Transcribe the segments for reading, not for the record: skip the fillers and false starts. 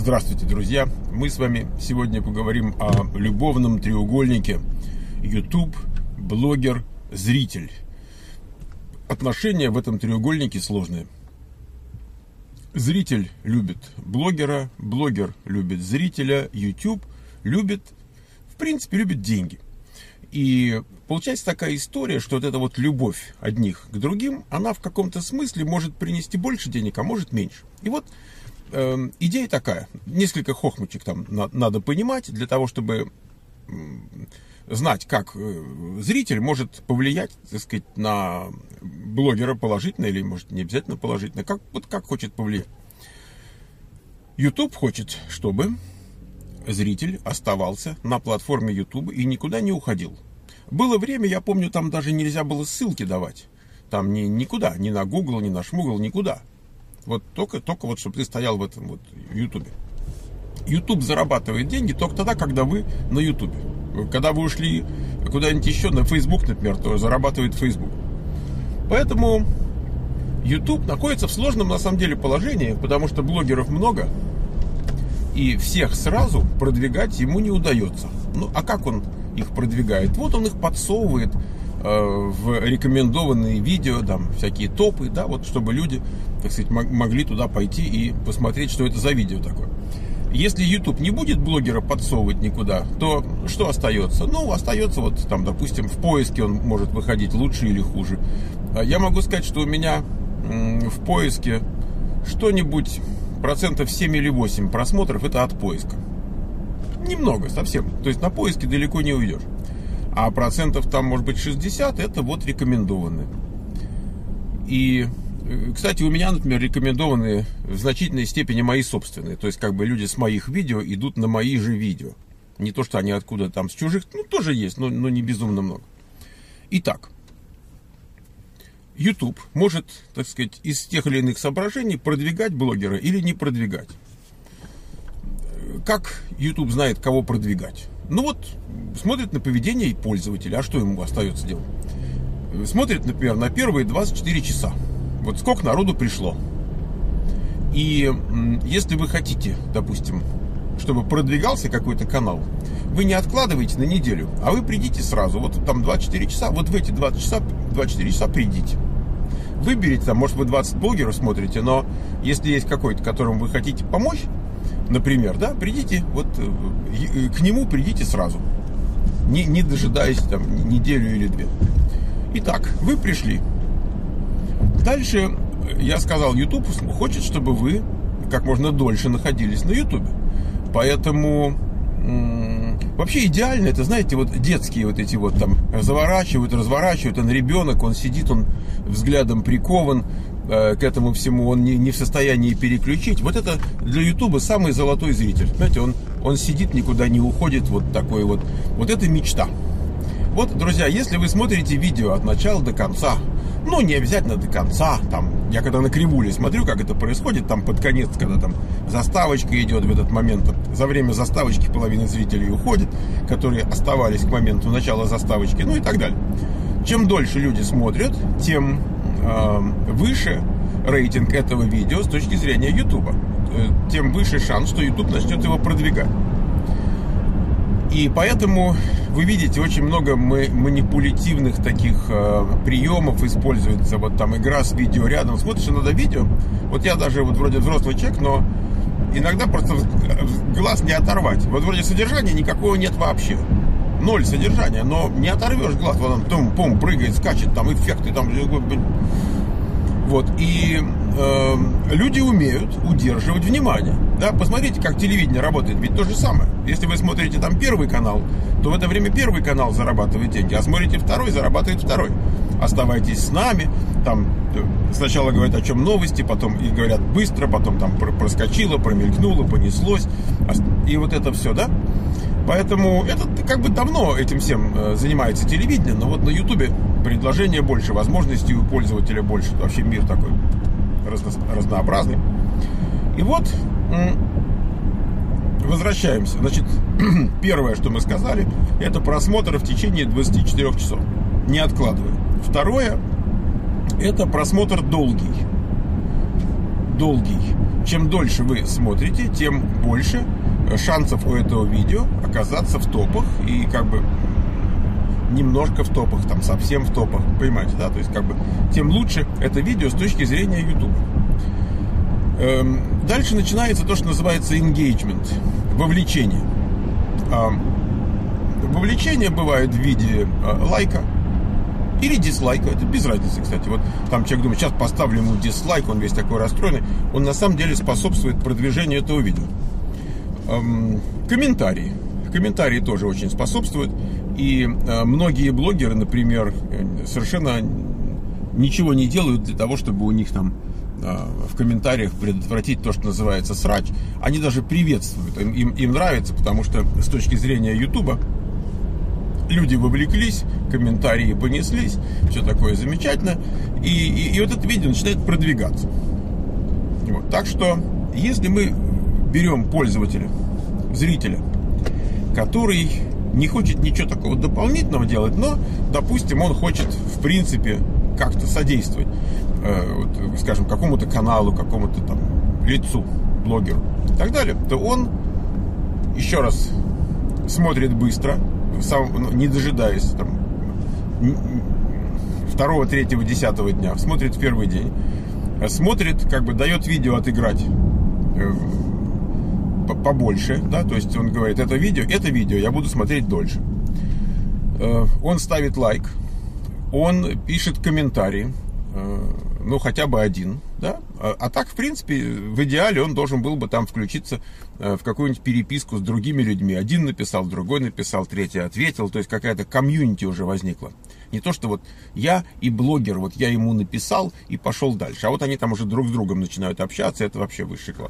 Здравствуйте, друзья! Мы с вами сегодня поговорим о любовном треугольнике YouTube, блогер, зритель. Отношения в этом треугольнике сложные. Зритель любит блогера, блогер любит зрителя, YouTube любит, в принципе, любит деньги. И получается такая история, что вот эта вот любовь одних к другим, она в каком-то смысле может принести больше денег, а может меньше. И вот идея такая, несколько хохмочек там надо понимать для того, чтобы знать, как зритель может повлиять, так сказать, на блогера положительно или, может, не обязательно положительно, как хочет повлиять. YouTube хочет, чтобы зритель оставался на платформе YouTube и никуда не уходил. Было время, я помню, там даже нельзя было ссылки давать. Там никуда, ни на Google, ни на Шмугл, никуда. Вот только вот, чтобы ты стоял в этом вот YouTube. YouTube зарабатывает деньги только тогда, когда вы на YouTube. Когда вы ушли куда-нибудь еще, на Facebook, например, то зарабатывает Facebook. Поэтому YouTube находится в сложном, на самом деле, положении, потому что блогеров много, и всех сразу продвигать ему не удается. Ну, а как он их продвигает? Вот он их подсовывает в рекомендованные видео, там, всякие топы, да, вот, чтобы люди, так сказать, могли туда пойти и посмотреть, что это за видео такое. Если YouTube не будет блогера подсовывать никуда, то что остается? Ну, остается вот там, допустим, в поиске он может выходить лучше или хуже. Я могу сказать, что у меня в поиске что-нибудь процентов 7 или 8 просмотров это от поиска. Немного, совсем. То есть на поиске далеко не уйдешь. А процентов там, может быть, 60 это вот рекомендованные. И, кстати, у меня, например, рекомендованные в значительной степени мои собственные. То есть, как бы люди с моих видео идут на мои же видео. Не то, что они откуда там с чужих, ну, тоже есть, но не безумно много. Итак, YouTube может, так сказать, из тех или иных соображений продвигать блогера или не продвигать. Как YouTube знает, кого продвигать? Ну вот, смотрит на поведение пользователя, а что ему остается делать? Смотрит, например, на первые 24 часа. Вот сколько народу пришло. И если вы хотите, допустим, чтобы продвигался какой-то канал, вы не откладываете на неделю, а вы придите сразу. Вот там 24 часа, вот в эти 24 часа придите. Выберите, там, может, вы 20 блогеров смотрите, но если есть какой-то, которому вы хотите помочь, например, да, придите, вот к нему придите сразу, не дожидаясь там неделю или две. Итак, вы пришли. Дальше я сказал, YouTube хочет, чтобы вы как можно дольше находились на YouTube. Поэтому вообще идеально, это, знаете, вот детские вот эти вот там заворачивают, разворачивают, он ребенок, он сидит, он взглядом прикован к этому всему, он не в состоянии переключить. Вот это для Ютуба самый золотой зритель. Знаете, он сидит, никуда не уходит, вот такой вот. Вот это мечта. Вот, друзья, если вы смотрите видео от начала до конца, ну, не обязательно до конца, там, я когда на кривуле смотрю, как это происходит, там под конец, когда там заставочка идет в этот момент, за время заставочки половина зрителей уходит, которые оставались к моменту начала заставочки, ну и так далее. Чем дольше люди смотрят, тем выше рейтинг этого видео с точки зрения YouTube, тем выше шанс, что YouTube начнет его продвигать. И поэтому вы видите, очень много манипулятивных таких приемов используется. Вот там игра с видео рядом. Смотришь иногда видео. Вот я даже вот вроде взрослый человек, но иногда просто глаз не оторвать. Вот вроде содержания никакого нет вообще. Ноль содержания, но не оторвешь глаз. Вот он тум-пум прыгает, скачет, там эффекты, там. Вот. И люди умеют удерживать внимание. Да, посмотрите, как телевидение работает. Ведь то же самое. Если вы смотрите там первый канал, то в это время первый канал зарабатывает деньги, а смотрите второй, зарабатывает второй. Оставайтесь с нами. Там сначала говорят, о чем новости, потом и говорят быстро, потом там проскочило, промелькнуло, понеслось. И вот это все, да? Поэтому это как бы давно этим всем занимается телевидение, но вот на Ютубе предложения больше, возможностей у пользователя больше. Вообще мир такой разнообразный. И вот возвращаемся. Значит, первое, что мы сказали, это просмотр в течение 24 часов, не откладывая. Второе, это просмотр долгий. долгий. Чем дольше вы смотрите, тем больше шансов у этого видео оказаться в топах. И как бы немножко в топах, там совсем в топах. Понимаете, да? То есть как бы тем лучше это видео с точки зрения YouTube. Дальше начинается то, что называется engagement, вовлечение. Вовлечение бывает в виде лайка или дизлайка, это без разницы, кстати. Вот там человек думает, сейчас поставлю ему дизлайк, он весь такой расстроенный. Он на самом деле способствует продвижению этого видео. Комментарии. Комментарии тоже очень способствуют. И многие блогеры, например, совершенно ничего не делают для того, чтобы у них там в комментариях предотвратить то, что называется срач. Они даже приветствуют, им нравится, потому что с точки зрения Ютуба люди вовлеклись, комментарии понеслись, все такое замечательно, и вот это видео начинает продвигаться. Вот. Так что, если мы берем пользователя, зрителя, который не хочет ничего такого дополнительного делать, но, допустим, он хочет, в принципе, как-то содействовать, скажем, какому-то каналу, какому-то там лицу, блогеру и так далее, то он еще раз смотрит быстро, не дожидаясь там 2, 3, 10 дня, смотрит в первый день, смотрит, как бы дает видео отыграть побольше, да, то есть он говорит, это видео я буду смотреть дольше. Он ставит лайк, он пишет комментарий, ну, хотя бы один, да, а так, в принципе, в идеале он должен был бы там включиться в какую-нибудь переписку с другими людьми. Один написал, другой написал, третий ответил, то есть какая-то комьюнити уже возникла. Не то, что вот я и блогер, вот я ему написал и пошел дальше, а вот они там уже друг с другом начинают общаться, это вообще высший класс.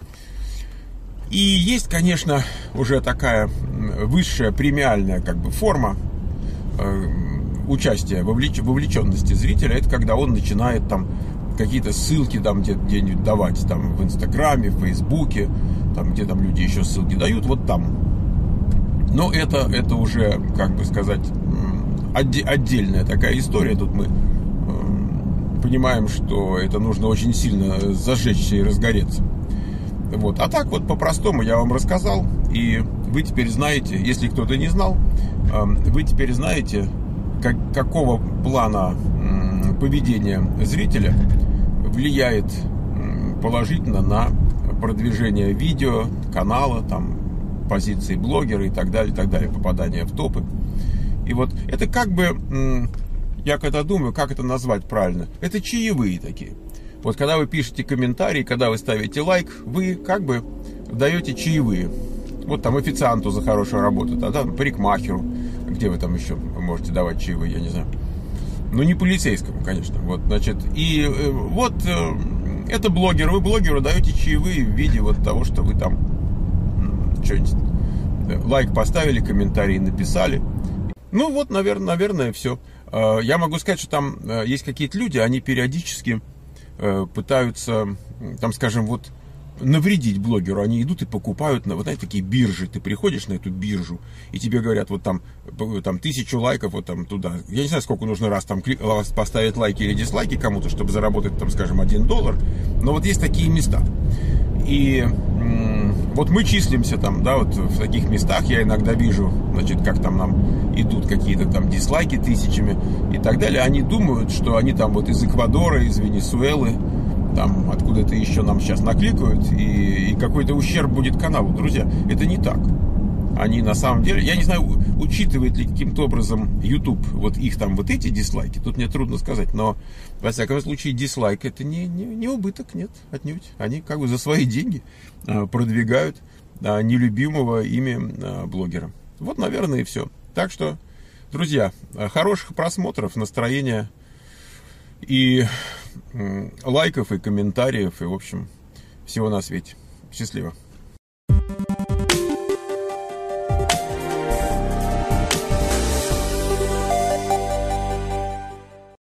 И есть, конечно, уже такая высшая премиальная как бы форма участия, вовлеченности зрителя, это когда он начинает там какие-то ссылки там где-нибудь давать, там в Инстаграме, в Фейсбуке, там где там люди еще ссылки дают, вот там. Но это уже, как бы сказать, отдельная такая история. Тут мы понимаем, что это нужно очень сильно зажечься и разгореться. Вот. А так вот по-простому я вам рассказал, и вы теперь знаете, если кто-то не знал, вы теперь знаете, какого плана поведение зрителя влияет положительно на продвижение видео, канала, там, позиции блогера и так далее, попадание в топы. И вот это как бы, я когда думаю, как это назвать правильно, это чаевые такие. Вот когда вы пишете комментарий, когда вы ставите лайк, вы как бы даете чаевые. Вот там официанту за хорошую работу, а там парикмахеру, где вы там еще можете давать чаевые, я не знаю. Ну, не полицейскому, конечно. Вот, значит, и вот это блогер, вы блогеру даете чаевые в виде вот того, что вы там что-нибудь лайк поставили, комментарий написали. Ну, вот, наверное, все. Я могу сказать, что там есть какие-то люди, они периодически пытаются, там, скажем, вот навредить блогеру. Они идут и покупают на вот знаете, такие биржи. Ты приходишь на эту биржу, и тебе говорят, вот там 1000 лайков, вот там туда. Я не знаю, сколько нужно раз там поставить лайки или дизлайки кому-то, чтобы заработать, там, скажем, $1. Но вот есть такие места. И вот мы числимся там, да, вот в таких местах. Я иногда вижу, значит, как там нам идут какие-то там дизлайки тысячами и так далее. Они думают, что они там вот из Эквадора, из Венесуэлы, там откуда-то еще нам сейчас накликают, и какой-то ущерб будет каналу. Друзья, это не так. Они на самом деле, я не знаю, учитывает ли каким-то образом YouTube вот их там вот эти дизлайки, тут мне трудно сказать, но во всяком случае дизлайк это не убыток, нет, отнюдь. Они как бы за свои деньги продвигают нелюбимого ими блогера. Вот, наверное, и все. Так что, друзья, хороших просмотров, настроения и лайков, и комментариев, и, в общем, всего на свете. Счастливо.